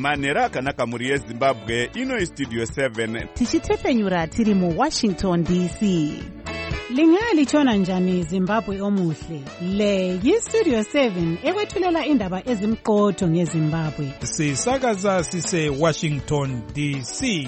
manhero akanaka mhuri yezimbabwe. Ino Studio 7 tichitepenyura tiri muWashington DC. Lingalitshona njani Zimbabwe omuhle? Le yiStudio 7 ekwethulela indaba ezimqotho ngeZimbabwe. Sisakaza sise Washington DC.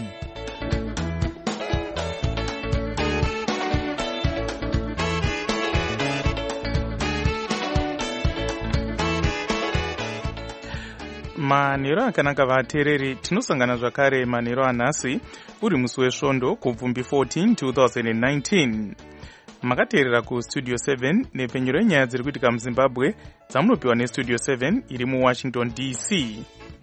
Manhero akanaka vateereri, tinosangana zvakare manhero anhasi uri musi wesvondo kubvumbi 14 2019. Makateerera kuStudio 7 nepenyero yenyaya dziri kuitika muZimbabwe dzamunopiwa neStudio 7 iri muWashington DC.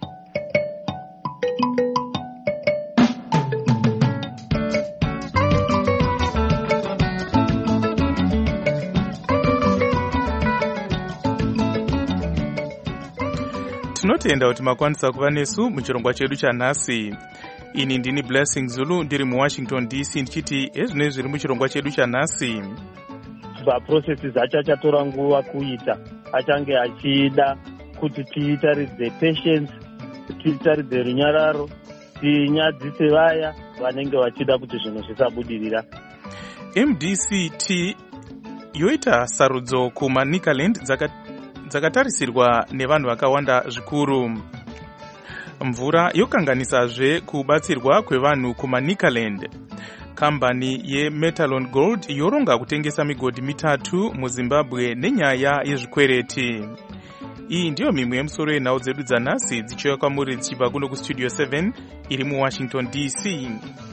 Tinotenda kuti makwanisa kuva nesu muchirongwa chedu chanhasi. Ini ndini Blessing Zulu ndiri muWashington DC ndichiti ezvinoi zviri muchirongwa chedu chanhasi. Processes achatora nguva kuita, achange achida kuti tiitaridze patience, tiitaridze runyararo, tinyadzise vaya vanenge vachida kuti zvinhu zvisabudirira. MDCT yoita sarudzo kuManicaland dzakatarisirwa nevanhu vakawanda zvikuru. Mvura yokanganisazve kubatsirwa kwevanhu kuManicaland. Kambani yeMetalon Gold yoronga kutengesa migodhi 3 muZimbabwe nenyaya yezvikwereti. Iyi ndiyo mimwe yemusoro yenhau dzedu dzanhasi dzichiuya kwamuri dzichibva kuno kuStudio 7 iri muWashington DC.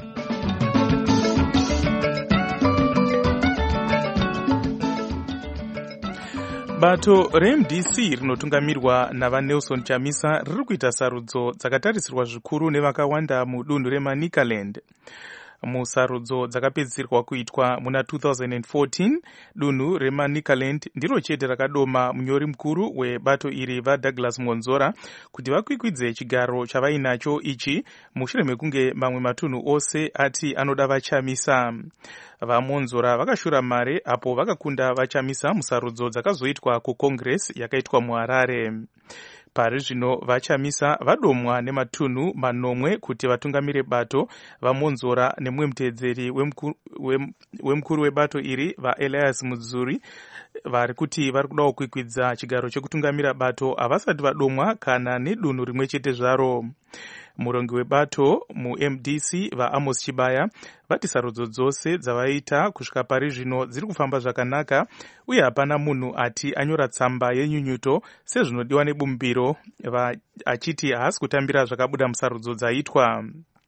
Bato reMDC rinotungamirwa navaNelson Chamisa riri kuita sarudzo dzakatarisirwa zvikuru nevakawanda mudunhu reManicaland. Musarudzo dzakapedzisirwa kuitwa muna 2014, dunhu reManicaland ndiro chete rakadoma munyori mukuru webato iri vaDouglas Monzora kuti vakwikwidze chigaro chavainacho ichi mushure mekunge mamwe matunhu ose ati anoda vaChamisa. VaMonzora vakashura mare apo vakakunda vaChamisa musarudzo dzakazoitwa kuCongress yakaitwa muHarare. Pari zvino vaChamisa vadomwa nematunhu 9 kuti vatungamire bato, vaMonzora nemumwe muteedzeri wemukuru webato iri vaElias Mudzuri vari kuti vari kudawo kwikwidza chigaro chekutungamira bato havasati vadomwa kana nedunhu rimwe chete zvaro. Murongi webato muMDC vaAmos Chibaya vati sarudzo dzose dzavaita kusvika pari zvino dziri kufamba zvakanaka uye hapana munhu ati anyora tsamba yenyunyuto sezvinodiwa nebumbiro, achiti haasi kutambira zvakabuda musarudzo dzaitwa.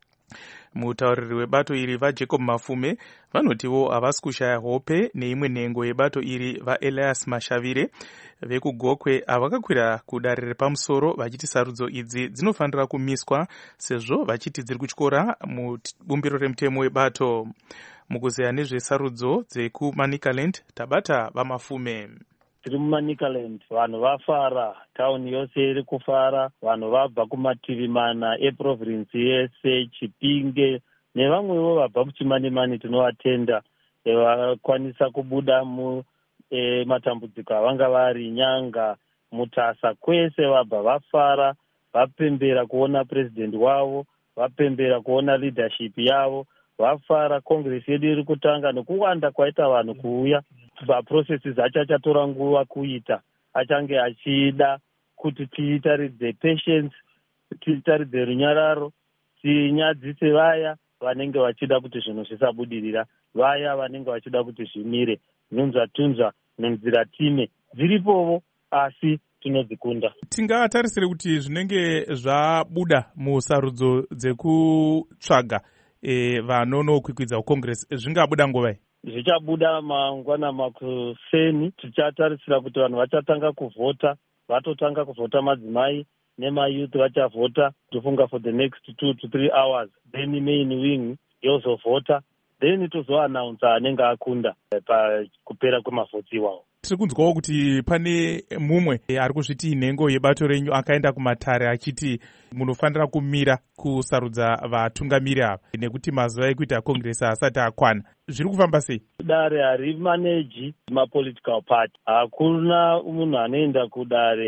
Mutauriri webato iri vaJacob Mafume vanotiwo havasi kushaya hope neimwe nhengo yebato iri vaElias Mashavire vekugokwe avakakwira kudare repamusoro vachiti sarudzo idzi dzinofanira kumiswa sezvo vachiti dziri kutyora mubumbiro remutemo webato. Mukuzeya nezvesarudzo dzekuManicaland tabata vaMafume. Tiri muManicaland, vanhu vafara, tauni yose iri kufara, vanhu vabva kumativi mana eprovinsi yese, Chipinge nevamwewo vabva kuChimanimani tinovatenda vakwanisa kubuda matambudziko avanga vari, Nyanga, Mutasa, kwese vabva vafara, vapembera kuona president wavo, vapembera kuona leadership yavo, vafara. Congress yedu iri kutanga nekuwanda kwaita vanhu kuuya. Processes achatora nguva kuita, achange achida kuti tiitaridze patience, tiitaridze runyararo, tinyadzise vaya vanenge vachida kuti zvinhu zvisabudirira, vaya vanenge vachida kuti zvimire. Nhunzva nenzira time dziripowo asi tinodzikunda. Tingatarisire kuti zvinenge zvabuda musarudzo dzekutsvaga vanonokwikwidza kuCongress zvingabuda nguvai? Zvichabuda mangwana makuseni. Tichatarisira kuti vanhu vachatanga kuvhota, vatotanga kuvhota madzimai nemayouth vachavhota, tofunga for the next 2 to 3 hours, then main wing yozovhota, then tozoannounce anenge akunda pakupera kwemavhoti iwawo. Tiri kunzwawo kuti pane mumwe ari kuzviti nhengo yebato renyu akaenda kumatare achiti munofanira kumira kusarudza vatungamiri ava nekuti mazuva ekuita Congress asati akwana. Zviri kufamba sei? Dare harimaneji mapolitical party. Hakuna munhu anoenda kudare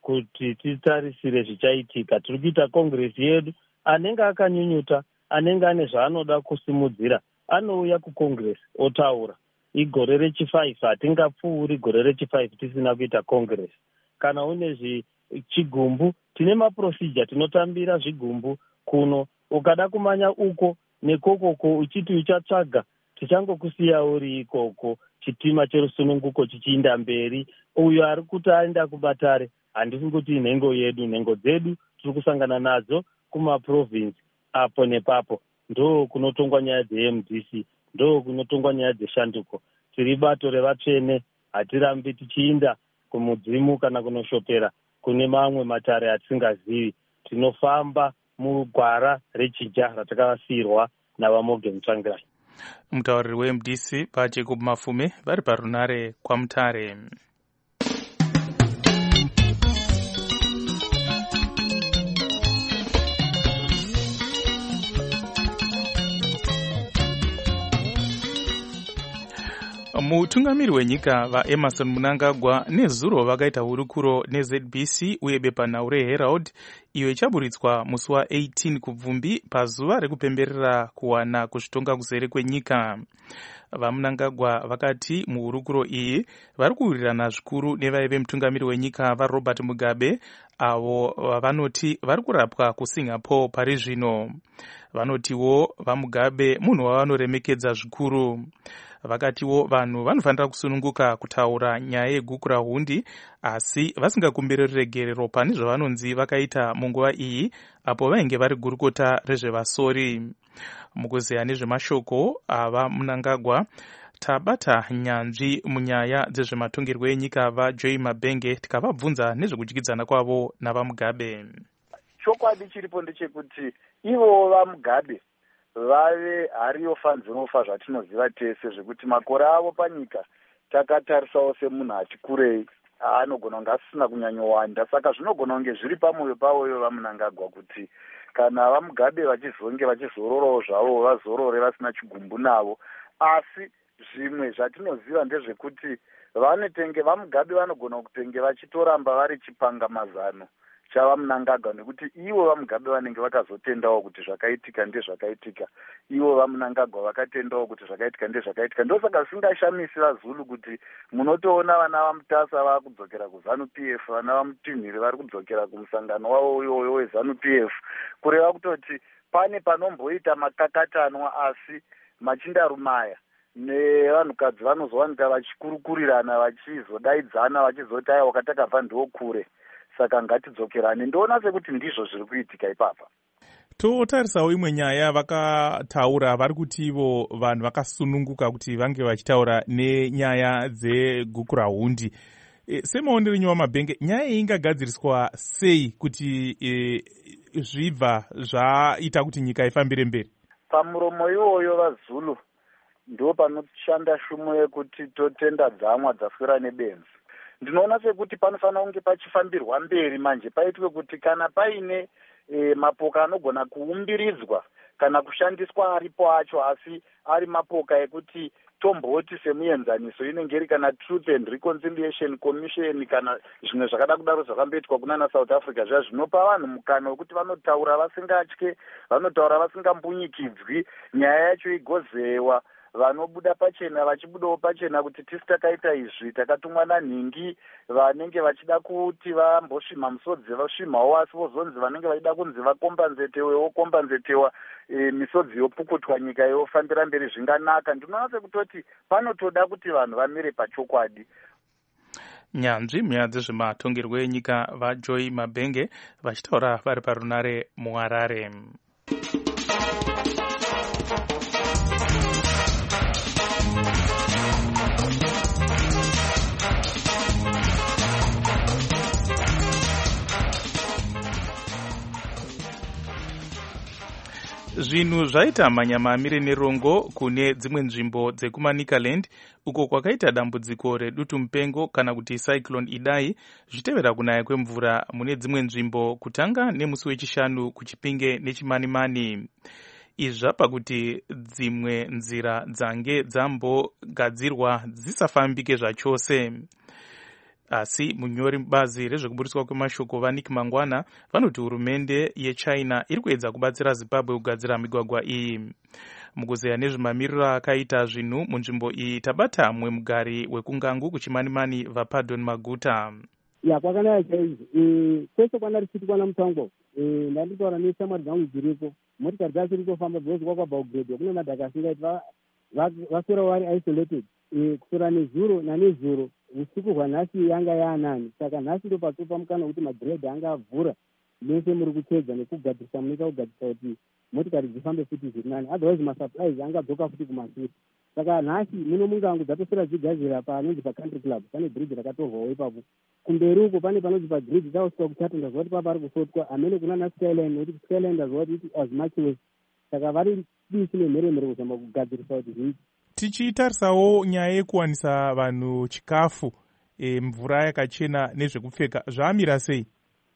kuti titarisire zvichaitika. Tiri kuita kongresi yedu, anenge akanyunyuta, anenge ane zvaanoda kusimudzira, anouya kukongresi otaura. Igore rechi5 hatingapfuuri gore rechi5 tisina kuita kongresi. Kana une chigumbu, tine maprocedure tinotambira zvigumbu kuno. Ukada kumanya uko nekokoko uchiti uchatsvaga, tichangokusiya uri ikoko, chitima cherusununguko chichiinda mberi. Uyo ari kuti aenda kuBatare, handisi kuti nhengo yedu, nhengo dzedu tiri kusangana nadzo kumaprovinsi apo nepapo. Ndo kunotongwa nyaya dzeMDC, ndo kunotongwa nyaya dzeshanduko. Tiri bato revatsvene, hatirambi tichiinda kumudzimu kana kunoshopera kune mamwe matare atisingazivi. Tinofamba mugwara rechija ratakavasiyirwa navaMorgan Tsvangirai. Mutauriri weMDC paJacob Mafume vari parunare kwaMutare. Mutungamiri wenyika vaEmerson Mnangagwa nezuro vakaita hurukuro neZBC uye bepanhau reHerald iyo ichaburitswa musi wa18 kubvumbi pazuva rekupemberera kuwana kuzvitonga kuzere kwenyika. VaMnangagwa vakati muhurukuro iyi vari kuwirirana zvikuru nevaive mutungamiri wenyika vaRobert Mugabe avo vanoti vari kurapwa kuSingapore pari zvino. Vanotiwo vaMugabe munhu wavanoremekedza zvikuru. Vakatiwo vanhu vanofanira kusununguka kutaura nyaya yegukurahundi asi vasingakumbiriri regerero pane zvavanonzi vakaita munguva iyi apo vainge vari gurukota rezvevasori. Mukuzeya nezvemashoko ava Mnangagwa tabata nyanzvi munyaya dzezvematongerwo enyika vaJoy Mabenge tikavabvunza nezvekudyidzana kwavo navaMugabe. Chokwadi chiripo ndechekuti ivo vaMugabe vave hariyofa nzinofa zvatinoziva tese zvekuti makore avo panyika takatarisawo semunhu ati kurei anogona kunge asisina kunyanyowanda. Saka zvinogona kunge zviri pamwoyo pavoyo vaMnangagwa kuti kana vaMugabe vachizonge vachizororawo zvavo vazorore vasina chigumbu navo. Asi zvimwe zvatinoziva ndezvekuti vaMugabe vanogona kutenge vachitoramba vari chipangamazano chavaMnangagwa nekuti ivo vaMugabe vanenge vakazotendawo kuti zvakaitika ndezvakaitika. Ivo vaMnangagwa vakatendawo kuti zvakaitika ndezvakaitika. Ndosaka zvisingashamisi vaZulu kuti munotoona vana vaMutasa vava kudzokera kuZANU-PF, vana vaMutinhiri vari kudzokera kumusangano wavo iwoyo weZANU-PF, kureva kutoti pane panomboita makakatanwa asi machindarumaya nevanhukadzi vanozowanika vachikurukurirana vachizodaidzana vachizoti aya wakatakabva ndiwo kure. Saka ngatidzokerane. Ndoona sekuti ndizvo zviri kuitika ipapa. Totarisawo imwe nyaya vakataura vari kuti ivo vanhu vakasununguka kuti vange vachitaura nenyaya dzegukurahundi. Semaonero enyu vaMabenge, nyaya iyi ingagadziriswa sei kuti zvibva zvaita kuti nyika ifambire mberi? Pamuromo iwoyo vaZulu ndo panoshanda shumo yekuti totenda dzamwa dzaswera nebenzi. Ndinoona sekuti panofanira kunge pachifambirwa mberi manje paitwe kuti kana paine mapoka anogona kuumbiridzwa kana kushandiswa aripo acho asi ari mapoka ekuti tomboti semuenzaniso inenge iri kana Truth and Reconciliation Commission kana zvimwe zvakada kudaro zvakamboitwa kunana South Africa zviya zvinopa vanhu mukana wekuti vanotaura vasingatye, vanotaura vasingambunyikidzwi, nyaya yacho igozewa, vanobuda pachena vachibudawo pachena kuti tisi takaita izvi, takatumwa nanhingi vanenge vachida kuti vambosvima misodzi vasvimawo asi vozonzi vanenge vachida kunzi vakombanzetewa misodzi yopukutwa nyika yofambira mberi zvinganaka. Ndinoona sekutoti panotoda kuti vanhu vamire pachokwadi. Nyanzvi munyaya dzezvematongerwo enyika vaJoy Mabenge vachitaura vari parunare muHarare. Zvinhu zvaita manyamamire nerongo kune dzimwe nzvimbo dzekumaNicaland uko kwakaita dambudziko redutu mupengo kana kuti cyclone Idai zvitevera kunaya kwemvura mune dzimwe nzvimbo kutanga nemusi wechishanu kuChipinge neChimanimani. Izvi zvapa kuti dzimwe nzira dzange dzambogadzirwa dzisafambike zvachose. asi munyori mubazi rezvekuburiswa kwemashoko vaNick Mangwana vanoti hurumende yeChina iri kuedza kubatsira Zimbabwe kugadzira migwagwa iyi. Mukuzeya nezvemamiriro akaita zvinhu munzvimbo iyi tabata mumwe mugari wekungangu kuchimanimani vaPardon Maguta. Kwakanaka chaizvo. Kwese kwana tichiti mutango ndanditaura neshamwari dzangu dziripo, motikari dzacho ritofamba because kwakabva kugredwa kune madhaka asingaiti vasora vari isolated. Kusora nezuro nanezuro usiku hwanhasi yanga yaanani, saka nhasi ndo patsopa mukana kuti magredhi anga avhura mese muri kuchedza nekugadzirisa munoita kugadzirisa kuti motikari dzifambe futi zviri nani, otherwise masupplies angabvoka futi kumashure. Saka nhasi muno mungangu dzatosora dzigadzira panonzi pacountry club, pane bridge rakatorwawo ipapo. Kumberi uko pane panonzi pagridhi tauswa kutatu, ndazova kuti papa ari kusotwa amene kunana Skyline, nekuti Skyline ndazova kuti it was much worse. Saka vari disi nemheremhere kuzama kugadzirisa kuti zviiti. Tichitarisawo nyaya yekuwanisa vanhu chikafu, mvura yakachena nezvekupfeka zvamira sei?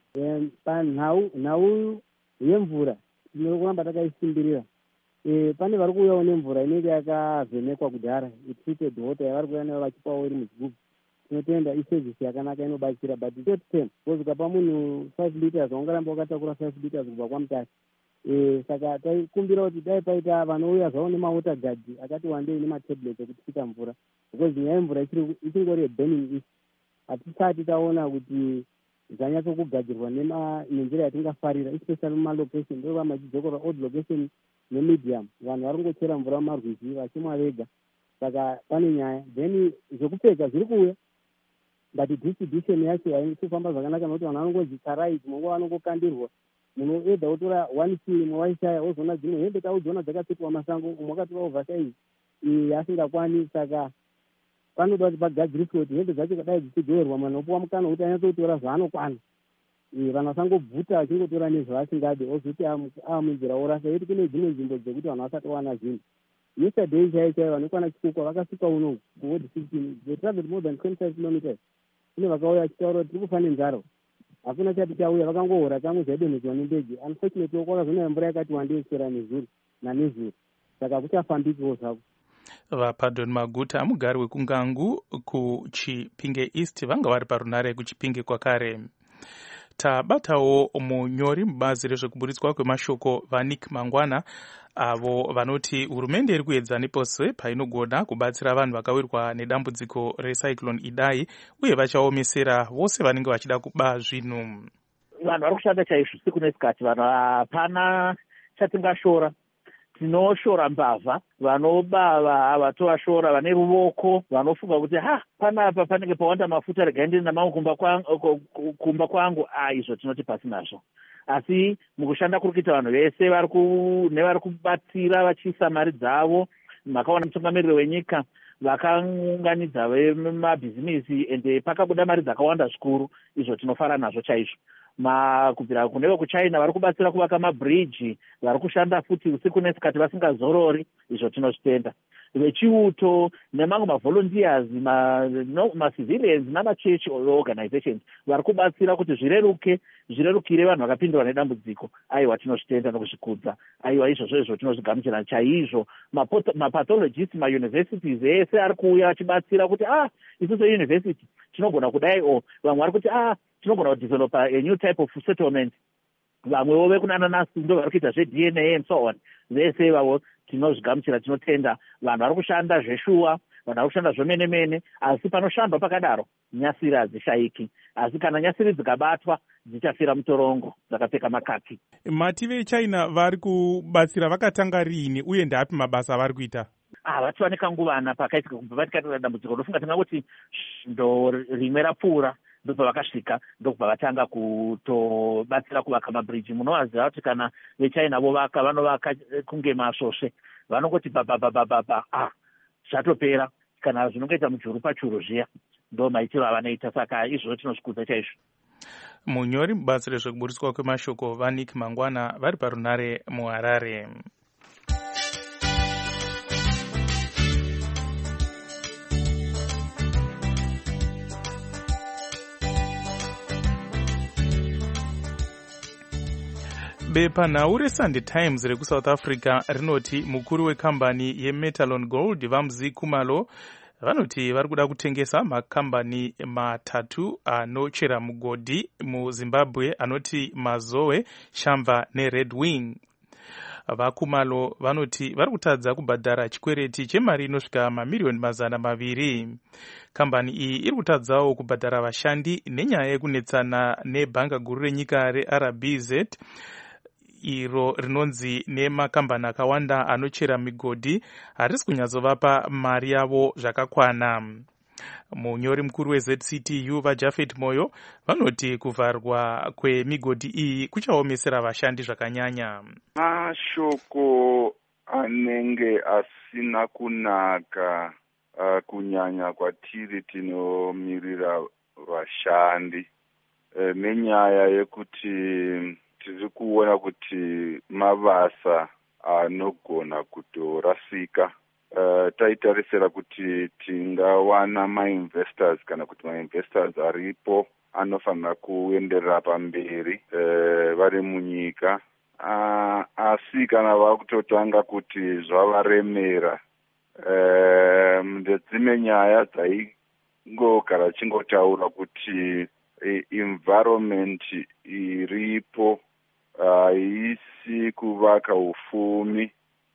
Panhau yemvura tinori kuramba takaisimbirira. Pane vari kuuyawo nemvura inenge yakavhenekwa kudhara, treated water yavari kuuya nayo vachipawo iri muzvigubhu. Tinotenda isevhisi yakanaka inobatsira, but short term because ukapa munhu 5 liters waungaramba wakatakura 5 liters kubva kwamutasi. Saka taikumbira kuti dai paita vanouya zvavo nemawater guard akati wandei nematablet ekutsika mvura, because nyaya yemvura ichingori burning issue. Hatisati taona kuti dzanyatsokugadzirwa nenzira yatingafarira, especially mumalocation. Ndo vamachidzokora old location nemedium, vanhu vari kungochera mvura mumarwizi vachimwa vega. Saka pane nyaya. Then zvekupfeka zviri kuuya, but distribution yacho haikufamba zvakanaka nokuti vanhu vanongodzikarai, dzimwe vanongokandirwa. Munhu eda wotora 1 film waishaya wozoona dzimwe hembe taudziona dzakapfekwa masango, umwe akatora oversize asingakwani. Saka panoda kuti pagadziriswe kuti hembe dzacho kadai dzichigoverwa manhu opuwa mukana wekuti anyatsotora zvaanokwana. Vanhu vasangobvuta vachingotora nezvaasingadi ozoti amunzira orasa. Yeti kune dzimwe nzvimbo dzekuti vanhu vasati wana zvinhu. Yesterday chaiyo vanokwana chikukwa vakasvika uno kuward 16, they traveled more than 25 kilometers. Kune vakauya vachitaura kuti tiri kufa nenzara, hakuna chati chauya, vakangohora kamwe zvaidonhedzwa nendege. Unfortunately kwakazonaya mvura yakati wandei kuswera nezuro nanezuro, saka kuchafambikewo zvako. vaPardon Maguta mugari wekungangu kuChipinge East vanga vari parunare kuChipinge kwakare. Tabatawo munyori mubazi rezvekuburitswa kwemashoko vaNick Mangwana avo vanoti hurumende iri kuedza nepose painogona kubatsira vanhu vakawirwa nedambudziko recyclone Idai, uye vachaomesera vose vanenge vachida kuba zvinhu. Vanhu vari kushanda chaizvo siku nesikati, vanhu hapana chatingashora. Tinoshora mbavha, vanobava havatovashora, vane ruoko vanofunga kuti panapa panenge pawanda mafuta regaendeni namangu kumba kwangu. Izvo tinoti pasi nazvo. Asi mukushanda kuri kuita vanhu vese nevari kubatsira vachiisa mari dzavo. Makaona mutungamiriri wenyika vakaunganidza vemabhizimisi ende pakabuda mari dzakawanda zvikuru. Izvo tinofara nazvo chaizvo. Kubvira kune vekuChina vari kubatsira kuvaka mabridge, vari kushanda futi usiku nesikati vasingazorori. Izvo tinozvitenda. Vechiuto nemamwe mavolunteers, macivilians namachechi organizations vari kubatsira kuti zvirerukire vanhu vakapindwa nedambudziko. Aiwa, tinozvitenda nokuzvikudza. Aiwa, izvo tinozvigamuchira chaizvo. Mapathologist mauniversities ese ari kuuya achibatsira kuti isusu university tinogona kudai, vamwe vari kuti tinogona kudevelopa a new type of settlement. Vamwewo vekunananasi ndo vari kuita zveDNA and so on. Vese ivavo tinozvigamuchira, tinotenda. Vanhu vari kushanda zveshuwa, vanhu vari kushanda zvemene-mene, asi panoshandwa pakadaro nyasiri hadzishayiki. Asi kana nyasiri dzikabatwa dzichafira mutorongo dzakapfeka makaki. Mati veChina vari kubatsira vakatanga rini uye ndapi mabasa avari kuita? Vati nekanguvana pakaitika kubva vatikatira dambudziko. Ndofunga tingangoti ndo rimwe rapfuura ndobva vakasvika, ndokubva vatanga kutobatsira kuvaka mabridge. Munovaziva kuti kana veChina vovaka vanovaka kunge masvosve, vanongoti zvatopera. Kana zvinongoita mujuru pachuru zviya ndo maitiro avanoita. Saka izvo tinozvikudza chaizvo. Munyori mubazi rezvekuburitswa kwemashoko vaNick Mangwana vari parunare muHarare. Bepanhau reSunday Times rekuSouth Africa rinoti mukuru wekambani yeMetalon Gold Vamzi Khumalo vanoti vari kuda kutengesa makambani matatu anochera mugodhi muzimbabwe anoti Mazoe, Shamva neRed Wing. VaKhumalo vanoti vari kutadza kubhadhara chikwereti chemari inosvika mamiliyoni 200. Kambani iyi iri kutadzawo kubhadhara vashandi nenyaya yekunetsana nebhanga guru renyika reRBZ iro rinonzi nemakambani akawanda anochera migodhi harisi kunyatsovapa mari yavo zvakakwana. Munyori mukuru weZCTU vaJafet Moyo vanoti kuvharwa kwemigodhi iyi kuchaomesera vashandi zvakanyanya. Mashoko anenge asina kunaka kunyanya kwatiri tinomirira vashandi nenyaya yekuti tiri kuona kuti mabasa anogona kutorasika. Taitarisira kuti tingawana mainvestors kana kuti mainvestors aripo anofanira kuenderera pamberi vari munyika, asi kana vakutotanga kuti zvavaremera ndedzimwe nyaya dzaingogara chingotaura kuti environment iripo haisi kuvaka ufumi,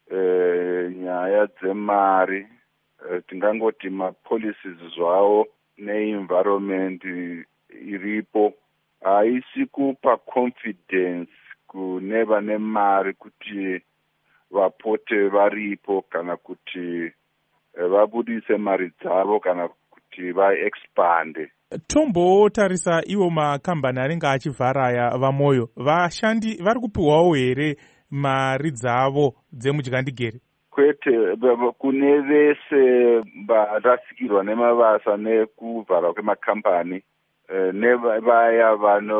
nyaya dzemari, tingangoti mapolicies zvavo neenvironment iripo haisi kupa confidence kune vane mari kuti vapote varipo kana kuti vabudise mari dzavo kana kuti vaexpande. Tombotarisa iwo makambani anenge achivhara aya vaMoyo, vashandi vari kupiwawo here mari dzavo dzemudyandikeri? Kwete, kune vese varasikirwa nemabasa nekuvharwa kwemakambani nevaya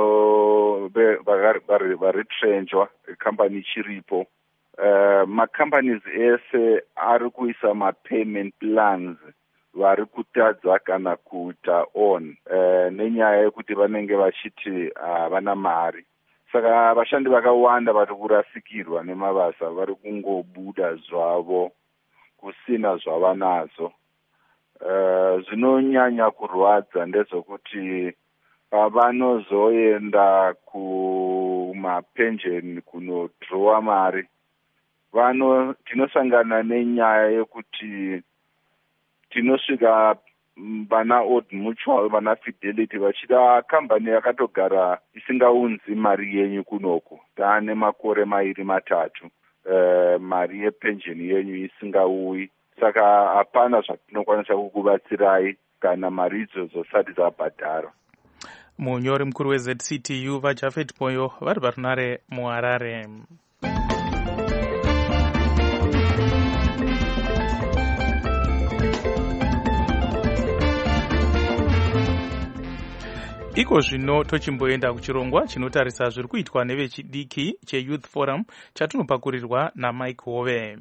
varitrenjwa kambani ichiripo, macompanies ese ari kuisa mapayment plans vari kutadza kana kuita on nenyaya yekuti vanenge vachiti havana mari. Saka vashandi vakawanda vari kurasikirwa nemabasa vari kungobuda zvavo kusina zvavanazo. Zvinonyanya kurwadza ndezvokuti pavanozoenda kumapensheni kunodhirowa mari tinosangana nenyaya yekuti tinosvika vana Old Mutual, vana Fidelity vachida kambani yakatogara isingaunzi mari yenyu kunoku, taane makore 2-3 mari yepensheni yenyu isingauyi. Saka hapana zvatinokwanisa kukubatsirai kana mari idzodzo zisati dzabhadharwa. Munyori mukuru weZCTU vaJafet Moyo vari parunare muHarare. Iko zvino tochimboenda kuchirongwa chinotarisa zviri kuitwa nevechidiki cheYouth Forum chatinopakurirwa naMike Hove.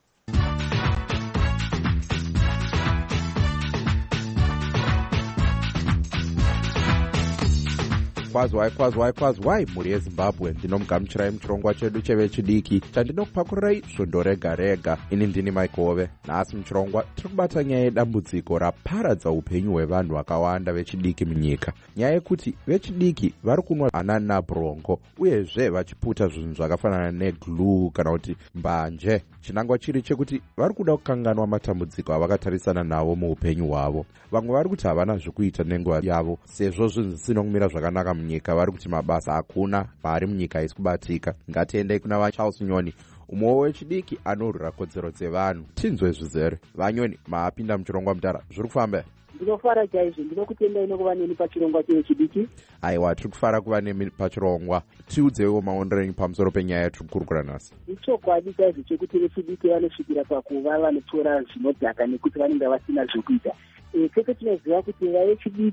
Kwazwai mhuri yeZimbabwe, ndinomugamuchirai muchirongwa chedu chevechidiki chandinokupakurirai svondo rega rega. Ini ndini Mike Hove. Nhasi muchirongwa tiri kubata nyaya yedambudziko raparadza upenyu hwevanhu vakawanda vechidiki munyika. Nyaya yekuti vechidiki vari kunwa ananabrongo uyezve vachiputa zvinhu zvakafanana neglue kana kuti mbanje, chinangwa chiri chekuti vari kuda kukanganwa matambudziko avakatarisana nawo muupenyu hwavo. Vamwe vari kuti havana zvekuita nenguva yavo sezvo zvinhu zvisina kumira zvakanaka munyika. Vari kuti mabasa hakuna, mari munyika haisi kubatika. Ngatiendei kuna vaCharles Nyoni, umwe wechidiki anorwira kodzero dzevanhu. Tinzwe zvizere vanyoni, maapinda muchirongwa mutara, zviri kufamba? Ndinofara chaizvo, ndinokutendai nokuva neni pachirongwa chevechidiki. Aiwa, tiri kufara kuva nemi pachirongwa. Tiudzewo maonero enyu pamusoro penyaya yatiri kukurukura nhasi. Ichokwadi chaizvo chekuti vechidiki vanosvikira pakuva vanotora zvinodhaka nekuti vanenge vasina zvekuita. Tese tinoziva kuti vechidiki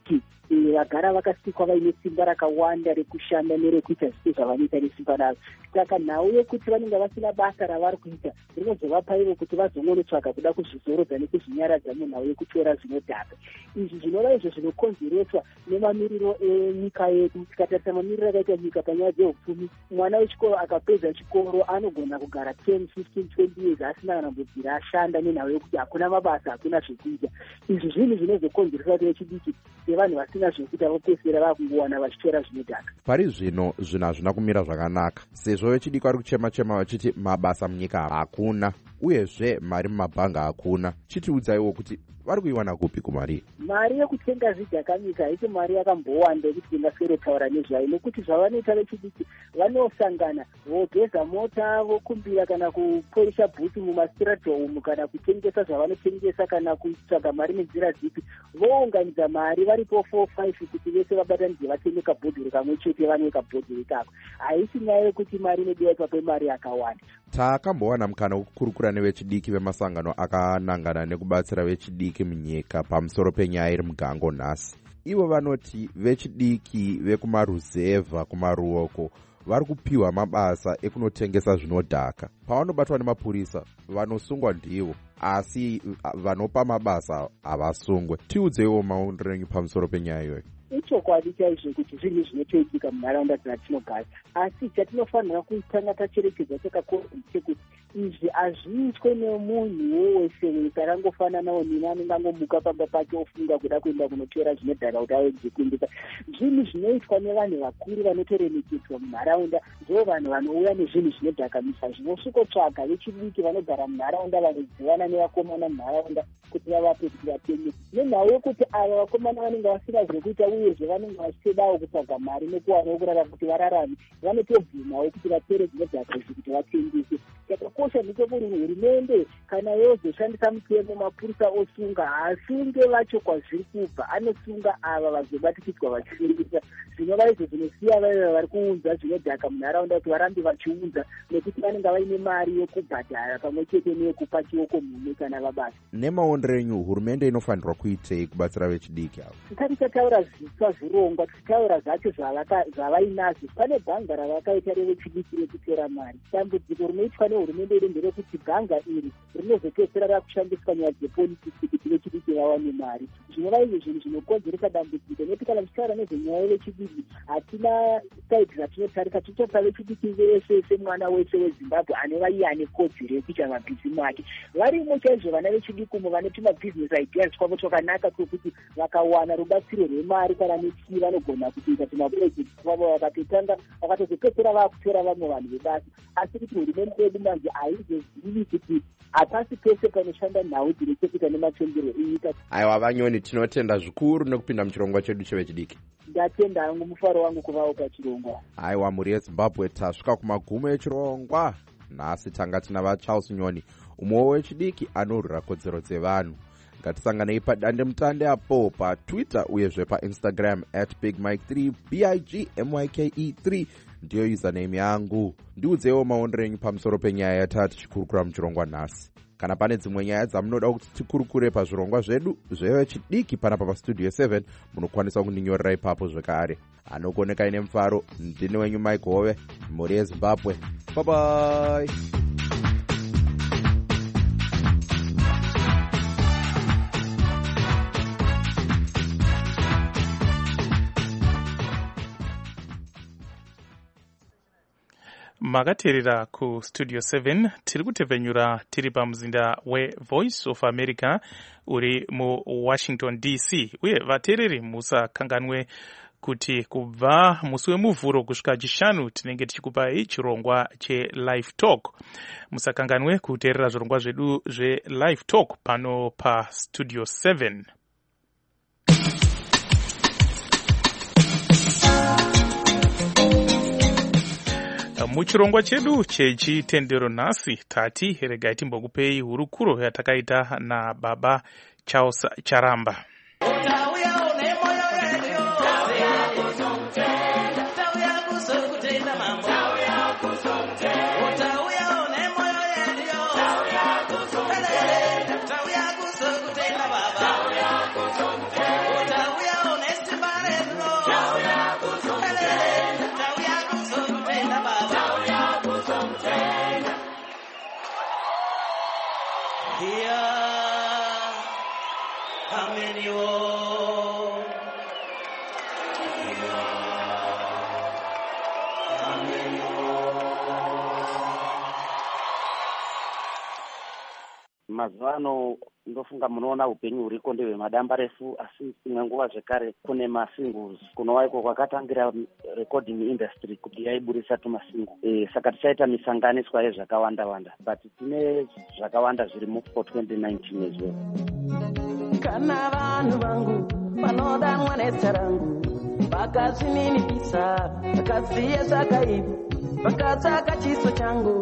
vagara vakasikwa vaine simba rakawanda rekushanda nerekuita zvese zvavanoita nesimba ravo. Saka nhau yekuti vanenge vasina basa ravari kuita rinozovapa ivo kuti vazongonotsvaga kuda kuzvizorodza nekuzvinyaradza munhau yekutora zvinodhaka. Izvi zvinova izvo zvinokonzereswa nemamiriro enyika yedu. Tikatarisa mamiriro akaita nyika panyaya dzeupfumi, mwana wechikoro akapedza chikoro anogona kugara 10, 15, 20 years asina kana kumbobvira ashanda nenhau yekuti hakuna mabasa, hakuna zvekuita. Izvi zvinhu zvinozokonzeresa kuti vechidiki sevanhu vasina zvekuita vopedzisira vakungowana vachitora zvinodhaka. Pari zvino zvinhu hazvina kumira zvakanaka sezvo vechidiki vari kuchema-chema vachiti mabasa munyika hakuna uyezve mari mumabhanga hakuna. Chitiudzaiwo kuti vari kuiwana kupi kumari? Mari yekutenga zvidhakamisa haisi mari yakambowanda yekuti tingaswero nezvayo, nekuti zvavanoita vechidiki vanosangana vogeza mota, vokumbira kana kuporisha bhuti mumastirati umu, kana kutengesa zvavanotengesa, kana kutsvaga mari nenzira dzipi. Vounganidza mari varipo 4-5 kuti vese vabatanidze vatenge kabhodhoro kamwe chete, vanwe kabhodhoro kako. Haisi nyaya yekuti mari inodiwa ipapo mari yakawanda. Takambowana mukana wekukurukura nevechidiki vemasangano akanangana nekubatsira vechidiki munyika pamusoro penyaya iri mugango nhasi. Ivo vanoti vechidiki vekumaruzevha kumaruoko vari kupiwa mabasa ekunotengesa zvinodhaka. Pavanobatwa nemapurisa vanosungwa ndivo, asi vanopa mabasa havasungwe. Tiudzewo maonero enyu pamusoro penyaya iyoyo. Ichokwadi chaizvo kuti zvinhu zvinotoitika munharaunda dzatinogara, asi chatinofanira kutanga tacherekedza takakora chekuti izvi hazviitwe nemunhu wese wese akangofananawo nini anenge angomuka pamba pake ofunga kuda kuenda kunotora zvinodhaka kuti awedze kuendesa. Zvinhu zvinoitwa nevanhu vakuru vanotoremekedzwa munharaunda, ndo vanhu vanouya nezvinhu zvinodhakamisa zvinosvikotsvaga vechidiki vanogara munharaunda vanodzivana nevakomana munharaunda kuti vavape kuti vatenge. Nenhau yekuti ava vakomana vanenge vasina zvekuita uyezve vanenge vachitodawo kutsvaga mari nekuwanawo kurarama kuti vararame, vanotobvumawo kuti vatore zvinodhaka izvi kuti vatengese. Chakakosha ndechekuti hurumende kana yozoshandisa mutemo mapurisa osunga, haasunge vacho kwazviri kubva, anosunga ava vazobatikidzwa vachitengesa. Zvinova izvo zvinosiya vaya vari kuunza zvinodhaka munharaunda kuti varambe vachiunza, nekuti vanenge vaine mari yokubhadhara pamwe chete neyekupa chioko mhumwe kana vabasa. Nemaonero enyu hurumende inofanirwa kuitei kubatsira vechidiki avo? Tisati tataura zviswa zvirongwa, tichitaura zvacho zvavainazvo. Pane bhanga ravakaita revechidiki rekutora mari. Dambudziko rinoitwa nehurumende iri nderekuti bhanga iri rinozopedzisira rakushandiswa nyaya dzepolitiki kuti vechidiki vawane mari. Zvinova izvo zvinhu zvinokonzeresa dambudziko, nekuti kana tichitaura nezvenyaya yevechidiki hatina saidi ratinotarisa. Tichitaura vechidiki vese, mwana wese weZimbabwe anova iye ane kodzero yekuita mabhizimu ake. Varimo chaizvo vana vechidiki umo vanoti mabizinesi ideas kwavo twakanaka kwekuti vakawana rubatsiro rwemari kana nechii vanogona kutoita timaprojekti kwavo, vakatotanga vakatozopedzera vakutora vamwe vanhu vebasa. Asi kuti hurumende yedu manje haizozivi kuti hapasi pese panoshanda nhau dzine chekuita nematendero enyika. Aiwa vanyoni, tinotenda zvikuru nekupinda muchirongwa chedu chevechidiki. Ndatenda hangu mufaro wangu kuvawo pachirongwa. Aiwa, mhuri yeZimbabwe, tasvika kumagumo echirongwa. Nhasi tanga tina vaCharles Nyoni, umwe wechidiki anorwira kodzero dzevanhu. Ngatisanganei padandemutande apo paTwitter uyezve paInstagram @BigMike3, BIGMYKE3 ndiyo username yangu. Ndiudzewo maonero enyu pamusoro penyaya yatati tichikurukura muchirongwa nhasi. Kana pane dzimwe nyaya dzamunoda kuti tikurukure pazvirongwa zvedu zvevechidiki panapa pastudio 7, munokwanisa kundinyorera ipapo zvekare. Anokoneka ine mufaro, ndini wenyu Mike Hove, mhuri yeZimbabwe. Bye bye. Makateerera ku Studio 7 tiri kutevhenyura tiri pamuzinda weVoice of America uri mu Washington DC, uye vateereri musakanganwe kuti kubva musi wemuvhuro kusvika chishanu tinenge tichikupai chirongwa cheLive Talk. Musakanganwe kuteerera zvirongwa zvedu zveLive Talk pano pa Studio 7. Muchirongwa chedu chechitendero nhasi tati regai timbokupei hurukuro yatakaita naBaba Charles Charamba. mazuva ano ndofunga munoona upenyu huriko ndehwemadamba refu, asi imwe nguva zvekare kune masingles kunowaiko kwakatangira recording industry kuti yaiburisa tumasingles. Saka tichaita misanganiswa yezvakawanda-wanda, but tine zvakawanda zvirimo for 2019 as well. Kana vanhu vangu vanoda mwanesa rangu vakazvininipisa vakaziye zvakaipa vakatsvaka chiso changu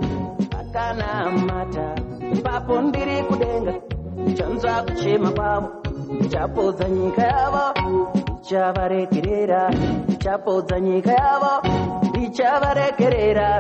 vakanamata ipapo ndiri kudenga nchanzva kuchema kwavo ndichapodza nyika yavo ndichavarekerera ndichapodza nyika yavo ndichavarekerera.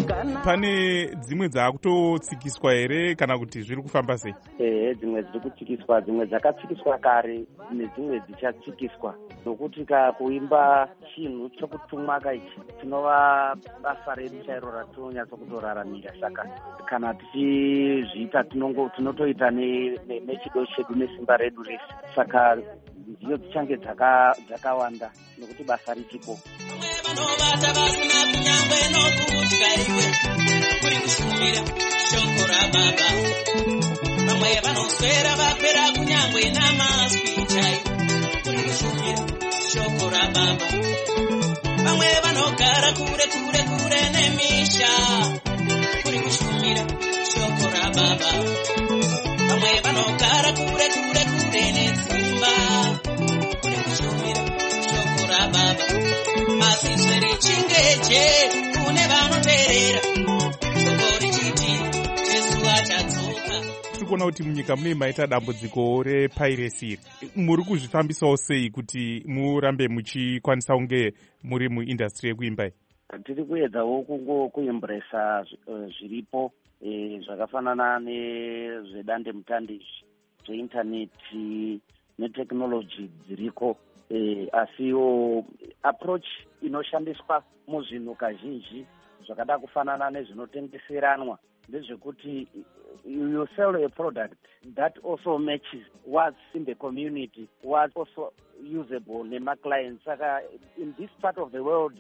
Pane dzimwe dzaakutotsikiswa here kana kuti zviri kufamba sei? Dzimwe dziri kutsikiswa, dzimwe dzakatsikiswa kare nedzimwe dzichatsikiswa, nokuti kuimba chinhu chokutumwaka ichi tinova basa redu chairo ratinonyatsokutoraramira. Saka kana tichizviita tinotoita nechido chedu nesimba redu rese. Saka ndiyo dzichange dzakawanda nokuti basa richipo. Vanovata vasina kunyangwe nokudya iwe kuri kushumira shoko rababa. Vamwe vanoswera vapera kunyangwe namaswi chai kuri kushumira shoko rababa. Vamwe vanogara kure nemisha kuri kushumira shoko rababa. Vamwe vanogara kure nedzimba kuri kushumira shoko rababa. Asi zviri chingeje kune vanoteerera shoko richiti Jesu achadzoka. Tiri kuona kuti munyika mune maita dambudziko repiracy. Muri kuzvifambisawo sei kuti murambe muchikwanisa kunge muri muindustry yekuimba? Tiri kuedzawo kuembresa zviripo zvakafanana nezvedande mutande zveintaneti neteknoloji dziriko. Asiwo approach inoshandiswa muzvinhu kazhinji zvakada kufanana nezvinotengeseranwa ndezvekuti you sell a product that also matches what's in the community, what's also usable nema-clients. Saka in this part of the world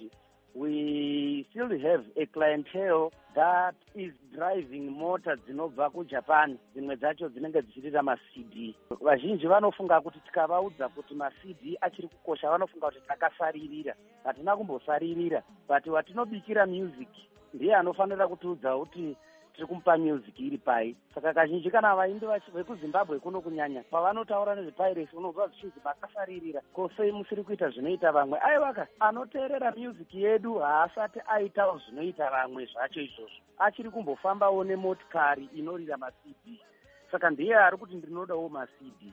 we still have a clientele that is driving mota dzinobva kuJapan, dzimwe dzacho dzinenge dzichirira ma-CD. Vazhinji vanofunga kuti tikavaudza kuti ma-CD achiri kukosha vanofunga kuti takasaririra. Hatina kumbosaririra, but watinobikira music ndiye anofanira kutiudza kuti tiri kumupa music iri pai. Saka kazhinji kana vaimbi vekuZimbabwe kuno kunyanya pavanotaura nezvepiracy unobva zvichinzi makasaririra. Kosei musiri kuita zvinoita vamwe? Aivaka anoteerera music yedu haasati aitawo zvinoita vamwe zvacho izvozvo, achiri kumbofambawo nemotikari inorira ma-CD. Saka ndiye ari kuti ndinodawo ma-CD.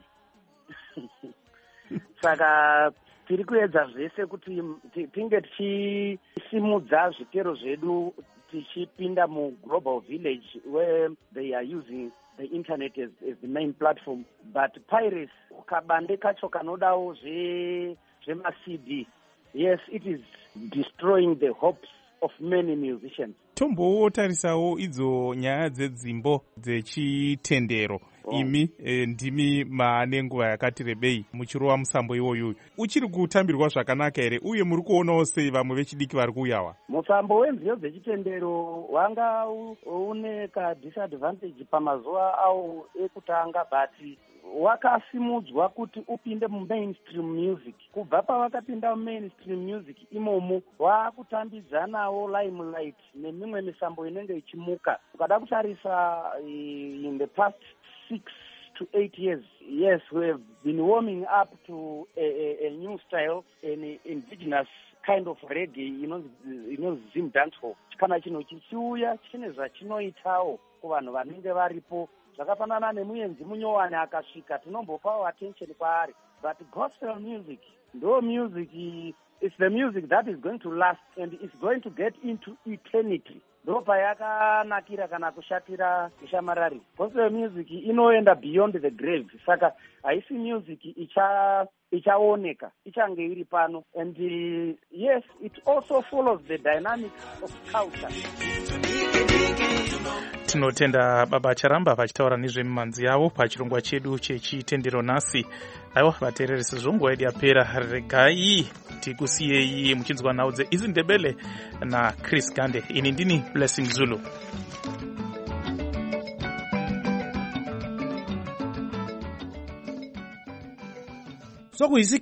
Saka tiri kuedza zvese kuti tinge tichisimudza zvitero zvedu tichipinda mu-global village where they are using the internet as the main platform. But piracy, kabande kacho kanodawo zvema-CD, yes, it is destroying the hopes of many musicians. Tombotarisawo idzo nyaya dzedzimbo dzechitendero. Imi ndimi maane nguva yakati rebei muchirova musambo iwoyu. Uchiri kutambirwa zvakanaka here uye muri kuonawo sei vamwe vechidiki vari kuuyawa? Musambo wenziyo dzechitendero wanga une ka-disadvantage pamazuva awo ekutanga, but wakasimudzwa kuti upinde mu-mainstream music. Kubva pavakapinda mu-mainstream music imomo waakutambidzanawo limelight nemimwe misambo inenge ichimuka. Ukada kutarisa in the past 6 to 8 years, yes, we have been warming up to a new style, an indigenous kind of reggae, Zim dancehall. Kana chino chichiuya chine zvachinoitawo kuvanhu vanenge varipo. Zvakafanana nemuenzi munyowani akasvika tinombopawo attention kwaari. But gospel music, though music is the music that is going to last and is going to get into eternity. Ndo payakanakira kana kushatira ishamarari. Gospel music inoenda beyond the grave. Saka haisi music ichaoneka, ichange iri pano. And yes, it also follows the dynamics of culture. Tinotenda baba charamba vachitaura nezvemumanzi yavo pachirongwa chedu chechitendero nhasi. Aiwa vateereri, sezvo nguva yedu yapera, regai tikusiyei muchinzwa nhau dzeIzzy Ndebele naChris Gande. Ini ndini Blessing Zulu. so